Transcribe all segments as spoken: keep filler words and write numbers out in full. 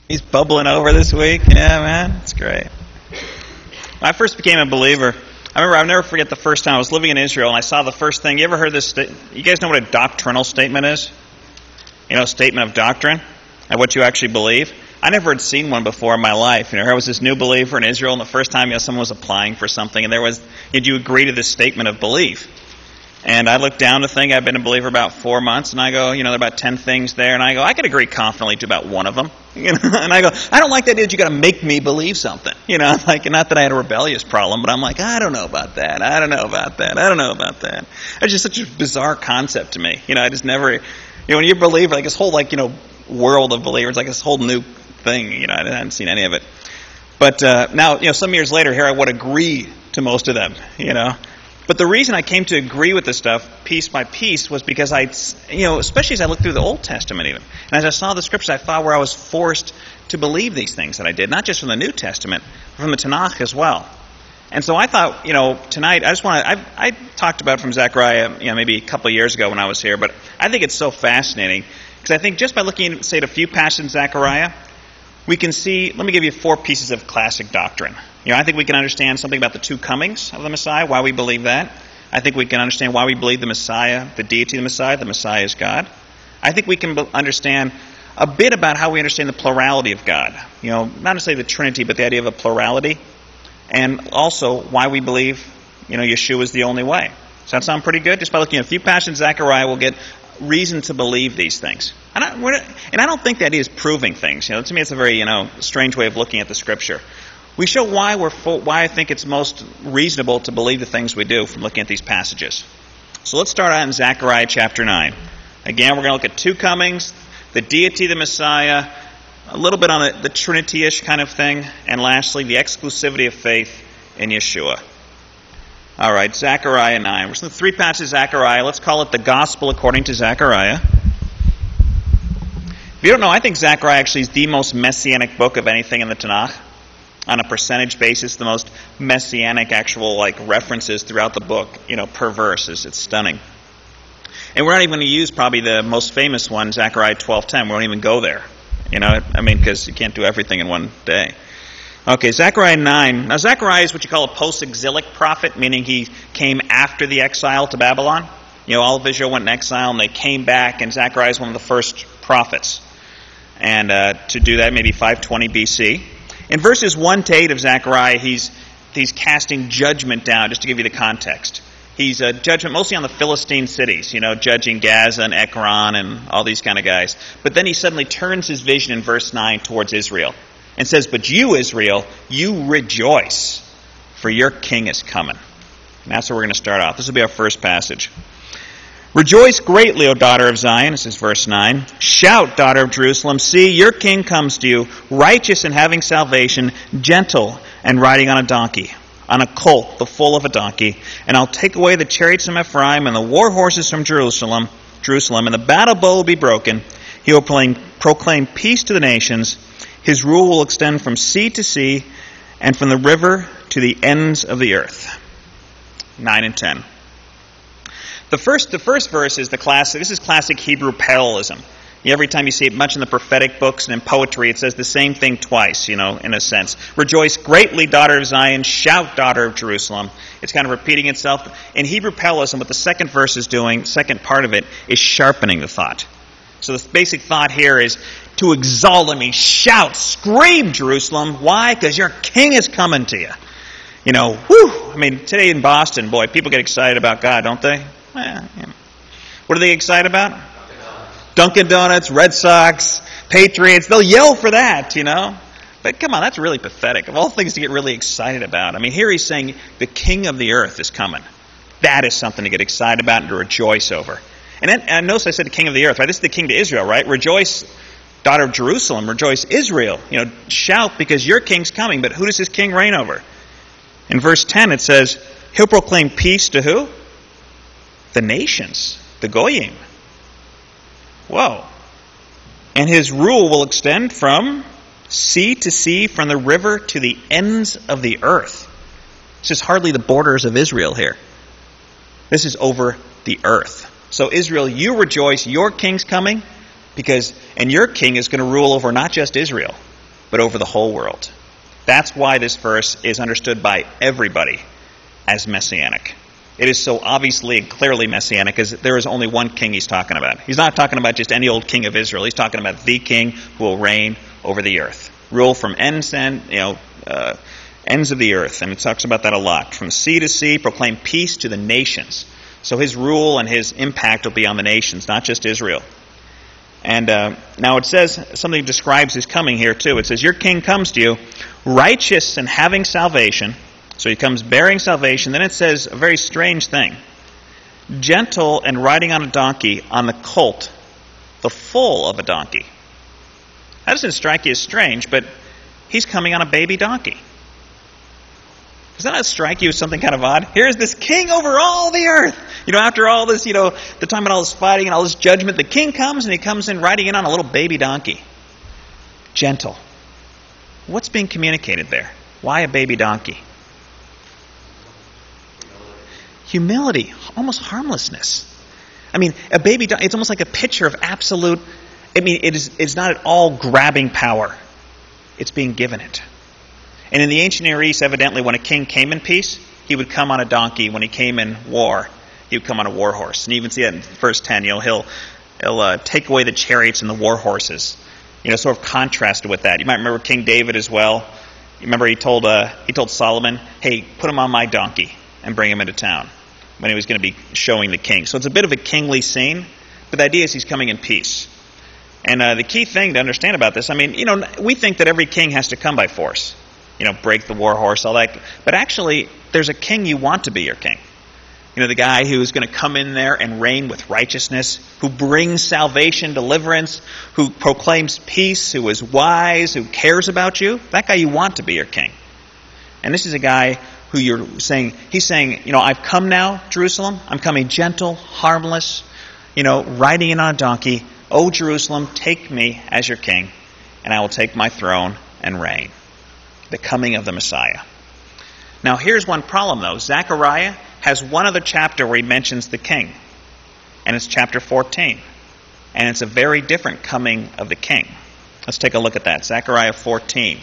He's bubbling over this week. Yeah, man. It's great. When I first became a believer, I remember, I'll never forget the first time I was living in Israel and I saw the first thing. You ever heard this? Sta- you guys know what a doctrinal statement is? You know, statement of doctrine and what you actually believe. I never had seen one before in my life. You know, I was this new believer in Israel, and the first time, you know, someone was applying for something, and there was, did you agree to this statement of belief? And I looked down the thing. I've been a believer about four months, and I go, you know, there are about ten things there, and I go, I could agree confidently to about one of them. You know, and I go, I don't like the idea that you got to make me believe something. You know, like, not that I had a rebellious problem, but I'm like, I don't know about that. I don't know about that. I don't know about that. It's just such a bizarre concept to me. You know, I just never, you know, when you're a believer, like this whole, like, you know, world of believers, like this whole new thing. You know, I hadn't seen any of it. But uh, now, you know, some years later, here I would agree to most of them. You know. But the reason I came to agree with this stuff piece by piece was because I, you know, especially as I looked through the Old Testament even, and as I saw the scriptures, I thought where I was forced to believe these things that I did, not just from the New Testament, but from the Tanakh as well. And so I thought, you know, tonight I just want to. I, I talked about it from Zechariah, you know, maybe a couple of years ago when I was here, but I think it's so fascinating because I think just by looking, say, at a few passages in Zechariah, we can see. Let me give you four pieces of classic doctrine. You know, I think we can understand something about the two comings of the Messiah, why we believe that. I think we can understand why we believe the Messiah, the deity of the Messiah, the Messiah is God. I think we can understand a bit about how we understand the plurality of God. You know, not necessarily the Trinity, but the idea of a plurality. And also why we believe, you know, Yeshua is the only way. Does that sound pretty good? Just by looking at a few passages in Zechariah, we'll get reason to believe these things. And I, we're, and I don't think that is proving things. You know, to me, it's a very, you know, strange way of looking at the Scripture. We show why we're full, why I think it's most reasonable to believe the things we do from looking at these passages. So let's start out in Zechariah chapter nine. Again, we're going to look at two comings, the deity of the Messiah, a little bit on the, the Trinity-ish kind of thing, and lastly, the exclusivity of faith in Yeshua. All right, Zechariah nine. We're seeing three passages of Zechariah. Let's call it the Gospel according to Zechariah. If you don't know, I think Zechariah actually is the most messianic book of anything in the Tanakh. On a percentage basis, the most messianic actual like references throughout the book, you know, per verse. It's stunning. And we're not even going to use probably the most famous one, Zechariah twelve ten. We won't even go there. You know, I mean, because you can't do everything in one day. Okay, Zechariah nine. Now, Zechariah is what you call a post-exilic prophet, meaning he came after the exile to Babylon. You know, all of Israel went in exile and they came back, and Zechariah is one of the first prophets. And uh, to do that, maybe five twenty B C. In verses one to eight of Zechariah, he's he's casting judgment down, just to give you the context. He's a judgment mostly on the Philistine cities, you know, judging Gaza and Ekron and all these kind of guys. But then he suddenly turns his vision in verse nine towards Israel and says, "But you, Israel, you rejoice, for your king is coming." And that's where we're going to start off. This will be our first passage. "Rejoice greatly, O daughter of Zion," this is verse nine. "Shout, daughter of Jerusalem, see, your king comes to you, righteous and having salvation, gentle and riding on a donkey, on a colt, the foal of a donkey. And I'll take away the chariots from Ephraim and the war horses from Jerusalem, Jerusalem, and the battle bow will be broken. He will proclaim, proclaim peace to the nations. His rule will extend from sea to sea and from the river to the ends of the earth." nine and ten. The first, the first verse is the classic. This is classic Hebrew parallelism. Every time you see it, much in the prophetic books and in poetry, it says the same thing twice. You know, in a sense, "Rejoice greatly, daughter of Zion! Shout, daughter of Jerusalem!" It's kind of repeating itself in Hebrew parallelism. What the second verse is doing, second part of it, is sharpening the thought. So the basic thought here is to exalt. I mean, shout, scream, Jerusalem! Why? Because your king is coming to you. You know, whew! I mean, today in Boston, boy, people get excited about God, don't they? Well, you know. What are they excited about? Dunkin' Donuts, Red Sox, Patriots. They'll yell for that, you know. But come on, that's really pathetic. Of all things to get really excited about. I mean, here he's saying the king of the earth is coming. That is something to get excited about and to rejoice over. And, then, and notice I said the king of the earth, right? This is the king to Israel, right? Rejoice, daughter of Jerusalem. Rejoice, Israel. You know, shout because your king's coming. But who does this king reign over? In verse ten it says, he'll proclaim peace to who? The nations, the Goyim. Whoa. And his rule will extend from sea to sea, from the river to the ends of the earth. This is hardly the borders of Israel here. This is over the earth. So Israel, you rejoice, your king's coming, because and your king is going to rule over not just Israel, but over the whole world. That's why this verse is understood by everybody as messianic. It is so obviously and clearly messianic because there is only one king he's talking about. He's not talking about just any old king of Israel. He's talking about the king who will reign over the earth. Rule from ends to end, you know, uh, ends of the earth. And it talks about that a lot. From sea to sea, proclaim peace to the nations. So his rule and his impact will be on the nations, not just Israel. And uh, now it says, something describes his coming here too. It says, your king comes to you, righteous and having salvation. So he comes bearing salvation. Then it says a very strange thing. Gentle and riding on a donkey, on the colt, the foal of a donkey. That doesn't strike you as strange, but he's coming on a baby donkey. Does that not strike you as something kind of odd? Here's this king over all the earth. You know, after all this, you know, the time and all this fighting and all this judgment, the king comes and he comes in riding in on a little baby donkey. Gentle. What's being communicated there? Why a baby donkey? Humility. Almost harmlessness. I mean, a baby donkey, it's almost like a picture of absolute, I mean, it is, it's not at all grabbing power. It's being given it. And in the ancient Near East, evidently, when a king came in peace, he would come on a donkey. When he came in war, he would come on a war horse. And you even see that in verse ten. You know, he'll he'll uh, take away the chariots and the war horses. You know, sort of contrasted with that. You might remember King David as well. You remember he told uh, he told Solomon, "Hey, put him on my donkey and bring him into town," when he was going to be showing the king. So it's a bit of a kingly scene, but the idea is he's coming in peace. And uh, the key thing to understand about this, I mean, you know, we think that every king has to come by force. You know, break the war horse, all that. But actually, there's a king you want to be your king. You know, the guy who's going to come in there and reign with righteousness, who brings salvation, deliverance, who proclaims peace, who is wise, who cares about you. That guy you want to be your king. And this is a guy who you're saying, he's saying, you know, I've come now, Jerusalem. I'm coming gentle, harmless, you know, riding in on a donkey. O Jerusalem, take me as your king, and I will take my throne and reign. The coming of the Messiah. Now here's one problem though. Zechariah has one other chapter where he mentions the king. And it's chapter fourteen. And it's a very different coming of the king. Let's take a look at that. Zechariah fourteen.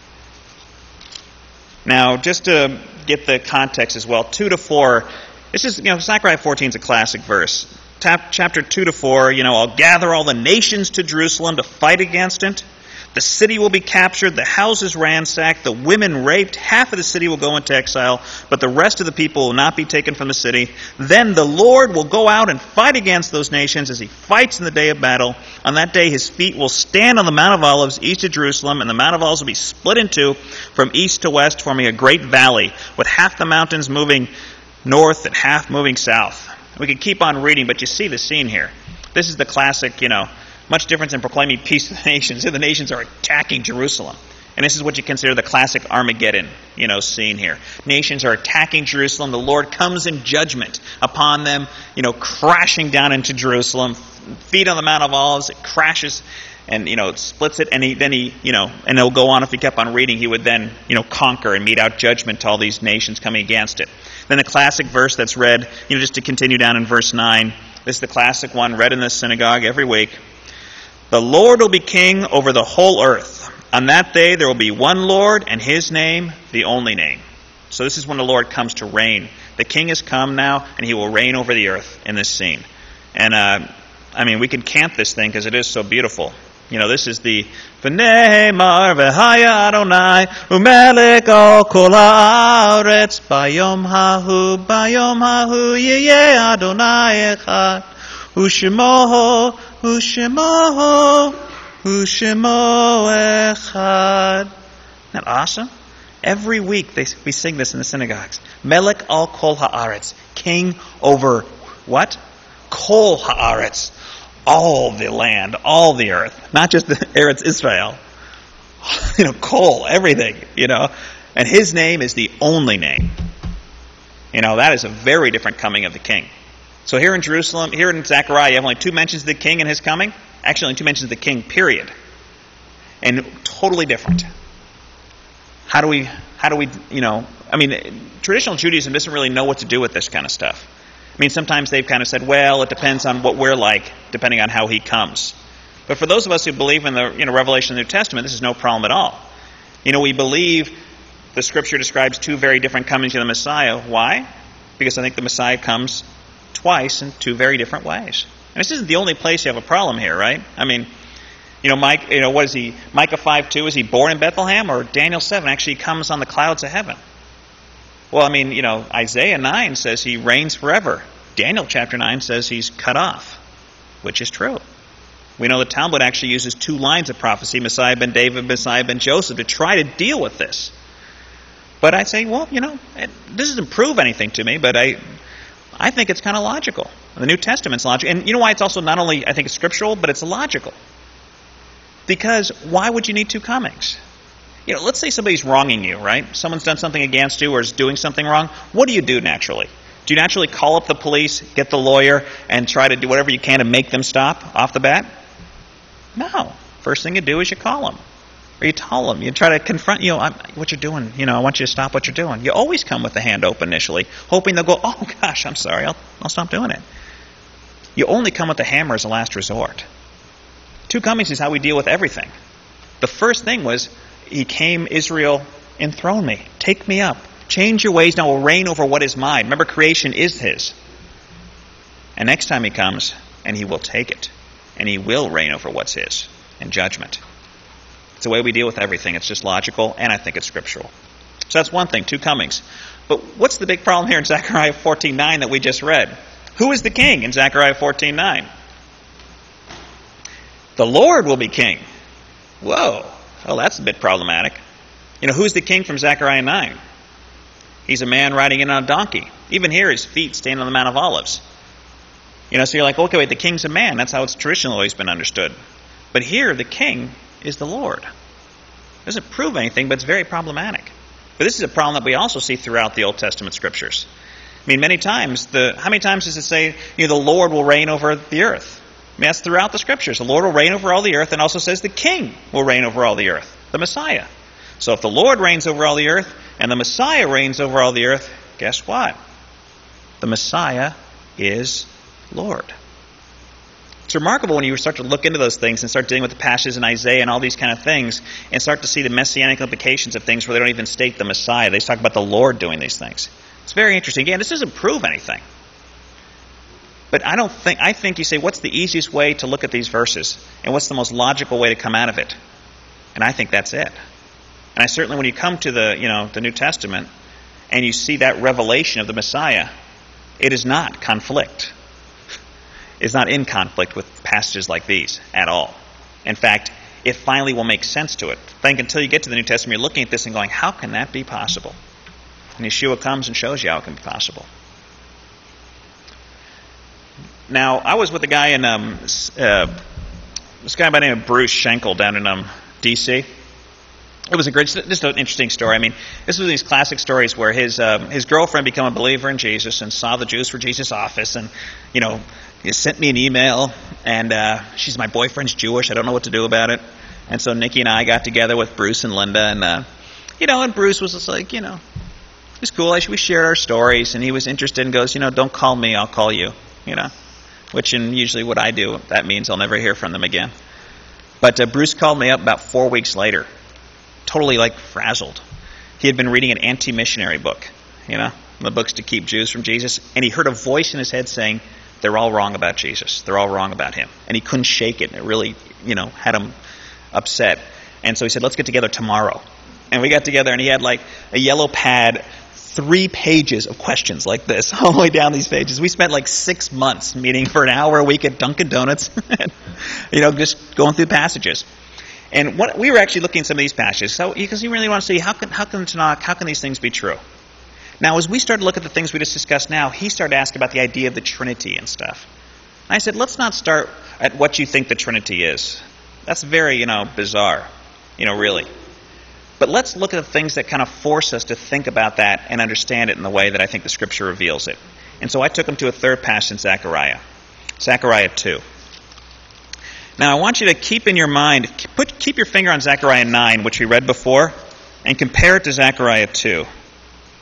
Now just to get the context as well, two to four, this is, you know, Zechariah fourteen is a classic verse. Tap, chapter two to four, you know, I'll gather all the nations to Jerusalem to fight against it. The city will be captured, the houses ransacked, the women raped, half of the city will go into exile, but the rest of the people will not be taken from the city. Then the Lord will go out and fight against those nations as he fights in the day of battle. On that day his feet will stand on the Mount of Olives east of Jerusalem, and the Mount of Olives will be split in two from east to west, forming a great valley, with half the mountains moving north and half moving south. We could keep on reading, but you see the scene here. This is the classic, you know, much difference in proclaiming peace to the nations. The nations are attacking Jerusalem. And this is what you consider the classic Armageddon, you know, scene here. Nations are attacking Jerusalem. The Lord comes in judgment upon them, you know, crashing down into Jerusalem. Feet on the Mount of Olives, it crashes and, you know, it splits it. And he, then he, you know, and it'll go on if he kept on reading, he would then, you know, conquer and mete out judgment to all these nations coming against it. Then the classic verse that's read, you know, just to continue down in verse nine. This is the classic one read in the synagogue every week. The Lord will be king over the whole earth. On that day there will be one Lord, and his name the only name. So this is when the Lord comes to reign. The king has come now, and he will reign over the earth in this scene. And, uh, I mean, we can camp this thing because it is so beautiful. You know, this is the V'ne'emar v'haya Adonai u'melech al kol ha'aretz bayom hahu bayom hahu yiyeh Adonai echad u'shemoho u'shemoho u'shemo echad. Isn't that awesome? Every week they, we sing this in the synagogues. Melech al kol ha'aretz, king over what? Kol ha'aretz. All the land, all the earth, not just the Eretz Israel. You know, kol, everything, you know. And his name is the only name. You know, that is a very different coming of the king. So here in Jerusalem, here in Zechariah, you have only two mentions of the king and his coming. Actually, only two mentions of the king, period. And totally different. How do we, how do we, you know, I mean, traditional Judaism doesn't really know what to do with this kind of stuff. I mean, sometimes they've kind of said, well, it depends on what we're like, depending on how he comes. But for those of us who believe in the you know revelation of the New Testament, this is no problem at all. You know, we believe the Scripture describes two very different comings of the Messiah. Why? Because I think the Messiah comes twice in two very different ways. And this isn't the only place you have a problem here, right? I mean, you know, Mike, you know, what is he? Micah five two, is he born in Bethlehem? Or Daniel seven, actually he comes on the clouds of heaven? Well, I mean, you know, Isaiah nine says he reigns forever. Daniel chapter nine says he's cut off, which is true. We know the Talmud actually uses two lines of prophecy, Messiah ben David, Messiah ben Joseph, to try to deal with this. But I say, well, you know, it, this doesn't prove anything to me, but I I think it's kind of logical. The New Testament's logical. And you know why it's also not only, I think, it's scriptural, but it's logical. Because why would you need two comings? You know, let's say somebody's wronging you, right? Someone's done something against you or is doing something wrong. What do you do naturally? Do you naturally call up the police, get the lawyer, and try to do whatever you can to make them stop off the bat? No. First thing you do is you call them. Or you tell them. You try to confront, you know, I'm, what you're doing. You know, I want you to stop what you're doing. You always come with the hand open initially, hoping they'll go, oh gosh, I'm sorry, I'll, I'll stop doing it. You only come with the hammer as a last resort. Two comings is how we deal with everything. The first thing was, he came, Israel, enthrone me. Take me up. Change your ways, now will reign over what is mine. Remember, creation is his. And next time he comes, and he will take it. And he will reign over what's his in judgment. It's the way we deal with everything. It's just logical, and I think it's scriptural. So that's one thing, two comings. But what's the big problem here in Zechariah fourteen nine that we just read? Who is the king in Zechariah fourteen nine? The Lord will be king. Whoa. Well, that's a bit problematic. You know, who's the king from Zechariah nine? He's a man riding in on a donkey. Even here, his feet stand on the Mount of Olives. You know, so you're like, okay, wait, the king's a man. That's how it's traditionally always been understood. But here, the king is the Lord. It doesn't prove anything, but it's very problematic. But this is a problem that we also see throughout the Old Testament scriptures. I mean, many times, the how many times does it say, you know, the Lord will reign over the earth? I mean, that's throughout the scriptures. The Lord will reign over all the earth, and also says the king will reign over all the earth, the Messiah. So if the Lord reigns over all the earth, and the Messiah reigns over all the earth, guess what? The Messiah is Lord. It's remarkable when you start to look into those things and start dealing with the passages in Isaiah and all these kind of things and start to see the messianic implications of things where they don't even state the Messiah. They just talk about the Lord doing these things. It's very interesting. Again, this doesn't prove anything. But I don't think, I think you say, what's the easiest way to look at these verses? And what's the most logical way to come out of it? And I think that's it. And I certainly, when you come to the, you know, the New Testament and you see that revelation of the Messiah, it is not conflict. It's not in conflict with passages like these at all. In fact, it finally will make sense to it. I think until you get to the New Testament, you're looking at this and going, how can that be possible? And Yeshua comes and shows you how it can be possible. Now, I was with a guy in, um, uh, this guy by the name of Bruce Schenkel down in um, D C It was a great, just an interesting story. I mean, this was these classic stories where his um, his girlfriend became a believer in Jesus and saw the Jews for Jesus office, and you know, he sent me an email, and uh, she's my boyfriend's Jewish. I don't know what to do about it, and so Nikki and I got together with Bruce and Linda, and uh, you know, and Bruce was just like, you know, it was cool. We shared our stories, and he was interested and goes, you know, don't call me, I'll call you, you know, which in usually what I do, that means I'll never hear from them again. But uh, Bruce called me up about four weeks later. Totally like frazzled. He had been reading an anti-missionary book, you know, the books to keep Jews from Jesus, and he heard a voice in his head saying, they're all wrong about Jesus. They're all wrong about him. And he couldn't shake it, and it really, you know, had him upset. And so he said, let's get together tomorrow. And we got together, and he had like a yellow pad, three pages of questions like this, all the way down these pages. We spent like six months meeting for an hour a week at Dunkin' Donuts, you know, just going through passages. And what we were actually looking at some of these passages, so because you really want to see how can how can the Tanakh, how can these things be true? Now, as we started to look at the things we just discussed now, he started asking about the idea of the Trinity and stuff. And I said, let's not start at what you think the Trinity is. That's very, you know, bizarre, you know, really. But let's look at the things that kind of force us to think about that and understand it in the way that I think the Scripture reveals it. And so I took him to a third passage in Zechariah, Zechariah two. Now, I want you to keep in your mind, put, keep your finger on Zechariah nine, which we read before, and compare it to Zechariah two.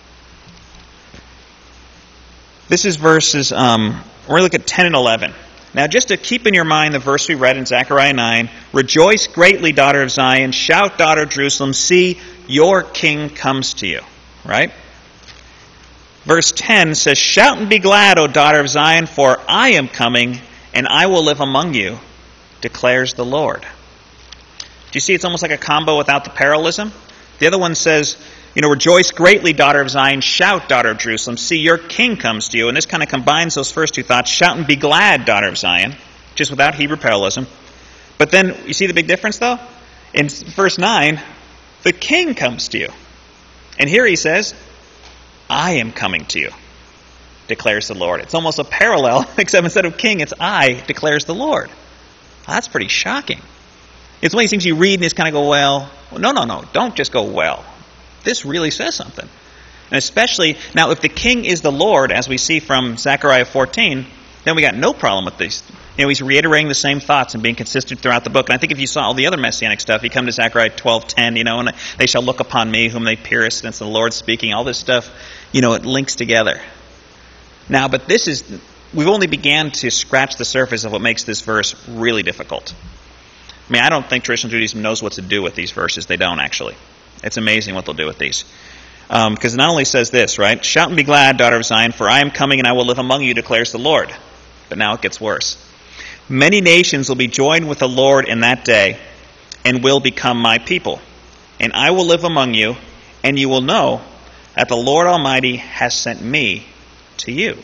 This is verses, um, we're going to look at ten and eleven. Now, just to keep in your mind the verse we read in Zechariah nine, rejoice greatly, daughter of Zion, shout, daughter of Jerusalem, see, your king comes to you. Right? Verse ten says, shout and be glad, O daughter of Zion, for I am coming, and I will live among you, declares the Lord. Do you see it's almost like a combo without the parallelism? The other one says, you know, rejoice greatly, daughter of Zion, shout, daughter of Jerusalem, see, your king comes to you. And this kind of combines those first two thoughts, shout and be glad, daughter of Zion, just without Hebrew parallelism. But then, you see the big difference, though? In verse nine, the king comes to you. And here he says, I am coming to you, declares the Lord. It's almost a parallel, except instead of king, it's I, declares the Lord. Well, that's pretty shocking. It's one of these things you read and just kind of go, well, no, no, no, don't just go, well. This really says something. And especially, now if the king is the Lord, as we see from Zechariah fourteen, then we got no problem with this. You know, he's reiterating the same thoughts and being consistent throughout the book. And I think if you saw all the other Messianic stuff, you come to Zechariah twelve ten, you know, and they shall look upon me whom they pierced, and it's the Lord speaking. All this stuff, you know, it links together. Now, but this is, we've only began to scratch the surface of what makes this verse really difficult. I mean, I don't think traditional Judaism knows what to do with these verses. They don't, actually. It's amazing what they'll do with these. Because um, it not only says this, right? Shout and be glad, daughter of Zion, for I am coming and I will live among you, declares the Lord. But now it gets worse. Many nations will be joined with the Lord in that day and will become my people. And I will live among you, and you will know that the Lord Almighty has sent me to you.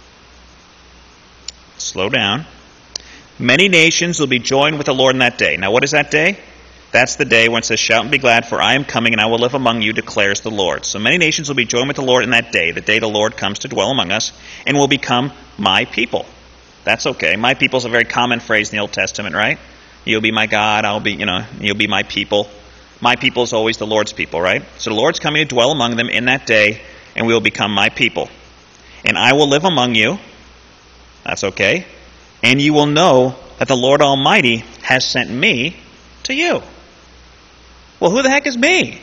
Slow down. Many nations will be joined with the Lord in that day. Now what is that day? That's the day when it says, shout and be glad, for I am coming and I will live among you, declares the Lord. So many nations will be joined with the Lord in that day, the day the Lord comes to dwell among us, and will become my people. That's okay. My people is a very common phrase in the Old Testament, right? You'll be my God, I'll be, you know, you'll be my people. My people is always the Lord's people, right? So the Lord's coming to dwell among them in that day, and we will become my people. And I will live among you. That's okay. And you will know that the Lord Almighty has sent me to you. Well, who the heck is me?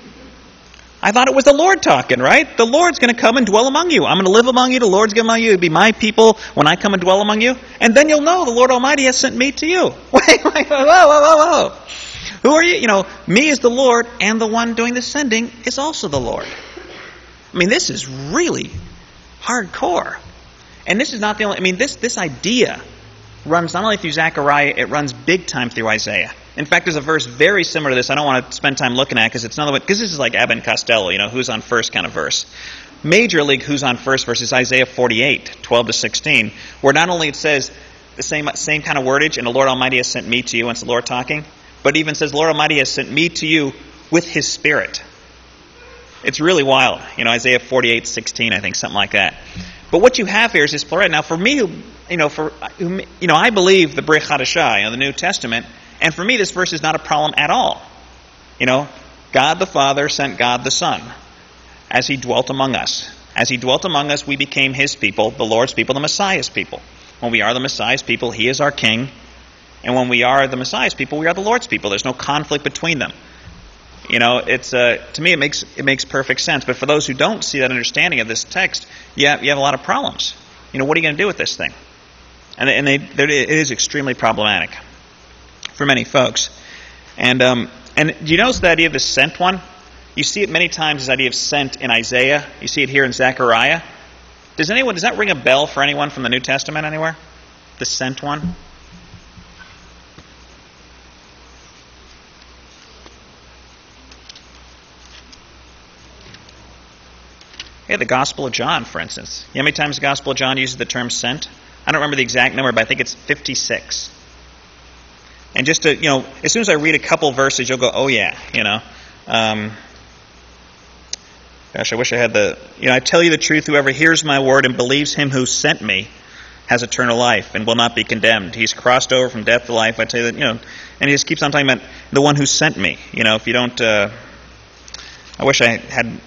I thought it was the Lord talking, right? The Lord's going to come and dwell among you. I'm going to live among you. The Lord's going to among you. It'll be my people when I come and dwell among you. And then you'll know the Lord Almighty has sent me to you. Wait, wait, whoa, whoa, whoa, whoa. Who are you? You know, me is the Lord, and the one doing the sending is also the Lord. I mean, this is really hardcore. And this is not the only, I mean, this, this idea runs not only through Zechariah, it runs big time through Isaiah. In fact, there's a verse very similar to this I don't want to spend time looking at because it's another one, because this is like Abbott and Costello, you know, who's on first kind of verse. Major league who's on first verse is Isaiah forty-eight, twelve to sixteen, where not only it says the same same kind of wordage, and the Lord Almighty has sent me to you, and it's the Lord talking, but it even says the Lord Almighty has sent me to you with His Spirit. It's really wild. You know, Isaiah forty-eight, sixteen, I think, something like that. But what you have here is this plural. Now, for me, who, you know, for who, you know, I believe the Brit Hadashah, you know, the New Testament, and for me, this verse is not a problem at all. You know, God the Father sent God the Son as He dwelt among us. As He dwelt among us, we became His people, the Lord's people, the Messiah's people. When we are the Messiah's people, He is our King. And when we are the Messiah's people, we are the Lord's people. There's no conflict between them. You know, it's uh, to me it makes it makes perfect sense. But for those who don't see that understanding of this text, yeah, you have a lot of problems. You know, what are you going to do with this thing? And, and they, it is extremely problematic for many folks. And um, and do you notice the idea of the sent one? You see it many times, this idea of sent in Isaiah. You see it here in Zechariah. Does anyone does that ring a bell for anyone from the New Testament anywhere? The sent one? Yeah, the Gospel of John, for instance. You know how many times the Gospel of John uses the term sent? I don't remember the exact number, but I think it's fifty-six. And just to, you know, as soon as I read a couple verses, you'll go, oh yeah, you know. Um, gosh, I wish I had the, you know, I tell you the truth, whoever hears my word and believes Him who sent me has eternal life and will not be condemned. He's crossed over from death to life. I tell you that, you know, and he just keeps on talking about the one who sent me. You know, if you don't, uh, I wish I had...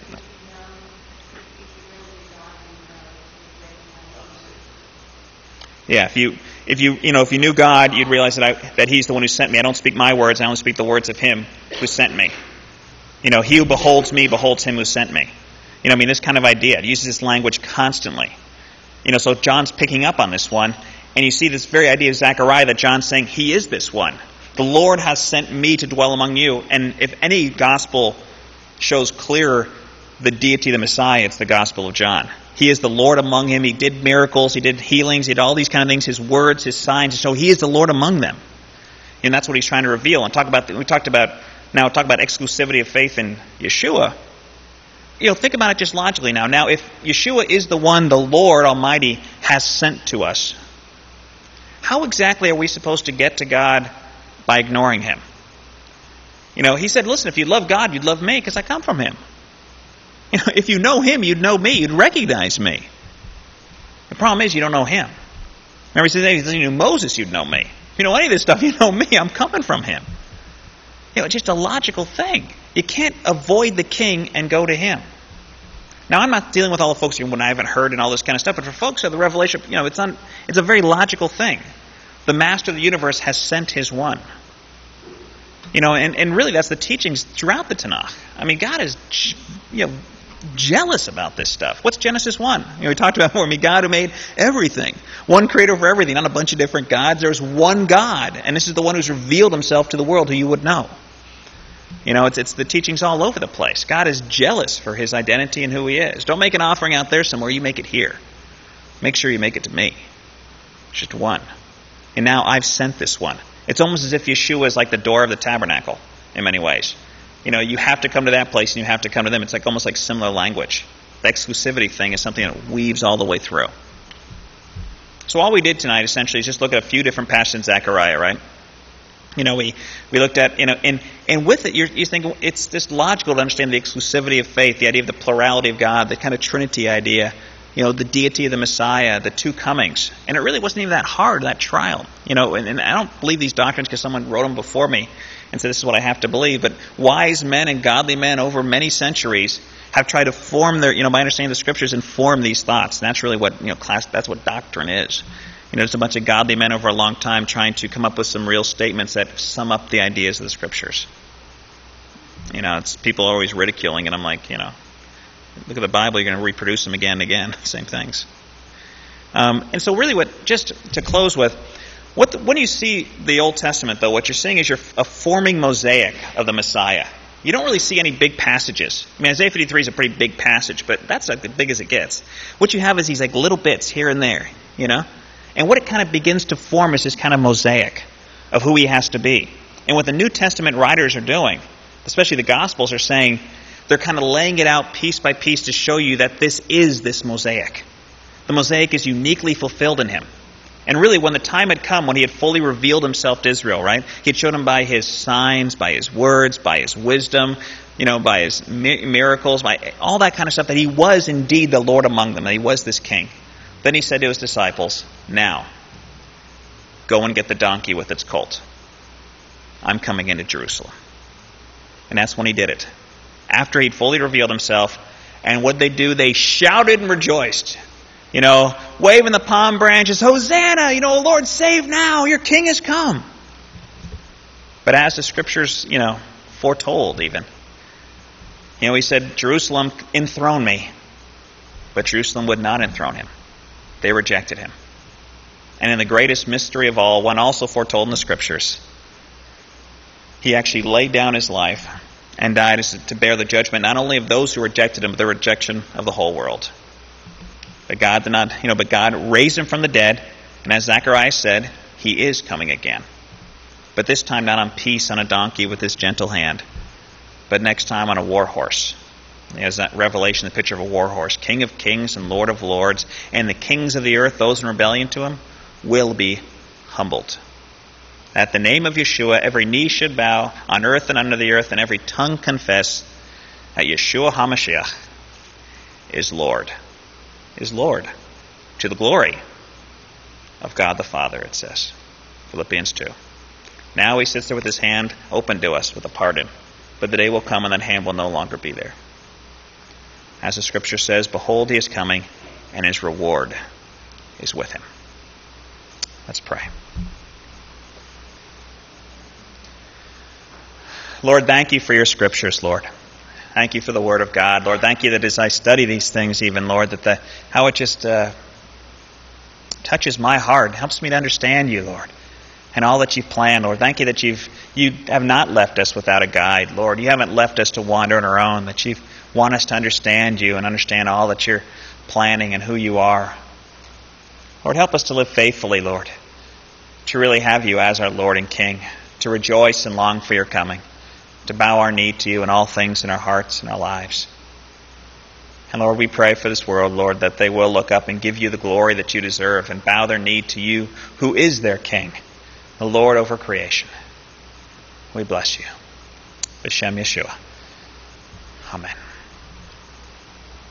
Yeah, if you if you you know if you knew God, you'd realize that I, that He's the one who sent me. I don't speak my words; I only speak the words of Him who sent me. You know, he who beholds me beholds Him who sent me. You know, I mean, this kind of idea. It uses this language constantly. You know, so John's picking up on this one, And you see this very idea of Zechariah that John's saying, he is this one. The Lord has sent me to dwell among you. And if any gospel shows clearer the deity of the Messiah, it's the Gospel of John. He is the Lord among him. He did miracles. He did healings. He did all these kind of things. His words, his signs. So he is the Lord among them. And that's what he's trying to reveal. And talk about, we talked about, now talk about exclusivity of faith in Yeshua. You know, think about it just logically now. Now, if Yeshua is the one the Lord Almighty has sent to us, how exactly are we supposed to get to God by ignoring him? You know, he said, listen, if you love God, you'd love me because I come from him. You know, if you know him, you'd know me. You'd recognize me. The problem is you don't know him. Remember, he said, if you knew Moses, you'd know me. If you know any of this stuff, you know me. I'm coming from him. You know, it's just a logical thing. You can't avoid the king and go to him. Now, I'm not dealing with all the folks here when I haven't heard and all this kind of stuff, but for folks who have the revelation, you know, it's un, it's a very logical thing. The master of the universe has sent his one. You know, and, and really that's the teachings throughout the Tanakh. I mean, God is, you know, jealous about this stuff. What's Genesis one? You know, we talked about more. I mean, God who made everything. One creator for everything, not a bunch of different gods. There's one God, and this is the one who's revealed himself to the world who you would know. You know, it's it's the teachings all over the place. God is jealous for his identity and who he is. Don't make an offering out there somewhere. You make it here. Make sure you make it to me. It's just one. And now I've sent this one. It's almost as if Yeshua is like the door of the tabernacle in many ways. You know, you have to come to that place and you have to come to them. It's like almost like similar language. The exclusivity thing is something that weaves all the way through. So all we did tonight essentially is just look at a few different passages in Zechariah, right? You know, we, we looked at, you know, and, and with it, you're, you're thinking it's just logical to understand the exclusivity of faith, the idea of the plurality of God, the kind of Trinity idea, you know, the deity of the Messiah, the two comings. And it really wasn't even that hard, that trial. You know, and, and I don't believe these doctrines because someone wrote them before me and said this is what I have to believe. But wise men and godly men over many centuries have tried to form their, you know, by understanding the Scriptures, and form these thoughts. And that's really what, you know, class, that's what doctrine is. You know, it's a bunch of godly men over a long time trying to come up with some real statements that sum up the ideas of the Scriptures. You know, it's people are always ridiculing, and I'm like, you know, look at the Bible, you're going to reproduce them again and again, same things. Um, and so really what, just to close with, what the, when you see the Old Testament, though, what you're seeing is you're a forming mosaic of the Messiah. You don't really see any big passages. I mean, Isaiah fifty-three is a pretty big passage, but that's like as big as it gets. What you have is these like little bits here and there, you know? And what it kind of begins to form is this kind of mosaic of who he has to be. And what the New Testament writers are doing, especially the Gospels, are saying, they're kind of laying it out piece by piece to show you that this is this mosaic. The mosaic is uniquely fulfilled in him. And really, when the time had come, when he had fully revealed himself to Israel, right? He had shown him by his signs, by his words, by his wisdom, you know, by his mi- miracles, by all that kind of stuff, that he was indeed the Lord among them, that he was this king. Then he said to his disciples, now, go and get the donkey with its colt. I'm coming into Jerusalem. And that's when he did it. After he'd fully revealed himself, and what they do, they shouted and rejoiced. You know, waving the palm branches, Hosanna, you know, Lord, save now, your king has come. But as the Scriptures, you know, foretold even, you know, he said, Jerusalem, enthrone me. But Jerusalem would not enthrone him. They rejected him. And in the greatest mystery of all, one also foretold in the Scriptures, he actually laid down his life and died as to bear the judgment not only of those who rejected him, but the rejection of the whole world. But God did not, you know, but God raised him from the dead, and as Zechariah said, he is coming again. But this time not on peace on a donkey with his gentle hand, but next time on a war horse. As that Revelation, the picture of a war horse, King of kings and Lord of lords, and the kings of the earth, those in rebellion to him, will be humbled. At the name of Yeshua, every knee should bow on earth and under the earth, and every tongue confess that Yeshua HaMashiach is Lord. Is Lord. To the glory of God the Father, it says. Philippians two. Now he sits there with his hand open to us with a pardon. But the day will come and that hand will no longer be there. As the Scripture says, behold, he is coming, and his reward is with him. Let's pray. Lord, thank you for your Scriptures, Lord. Thank you for the Word of God. Lord, thank you that as I study these things even, Lord, that the how it just uh, touches my heart, helps me to understand you, Lord, and all that you've planned, Lord. Thank you that you've you have not left us without a guide, Lord. You haven't left us to wander on our own, that you want us to understand you and understand all that you're planning and who you are. Lord, help us to live faithfully, Lord, to really have you as our Lord and King, to rejoice and long for your coming, to bow our knee to you in all things in our hearts and our lives. And Lord, we pray for this world, Lord, that they will look up and give you the glory that you deserve and bow their knee to you, who is their King, the Lord over creation. We bless you. B'Shem Yeshua. Amen.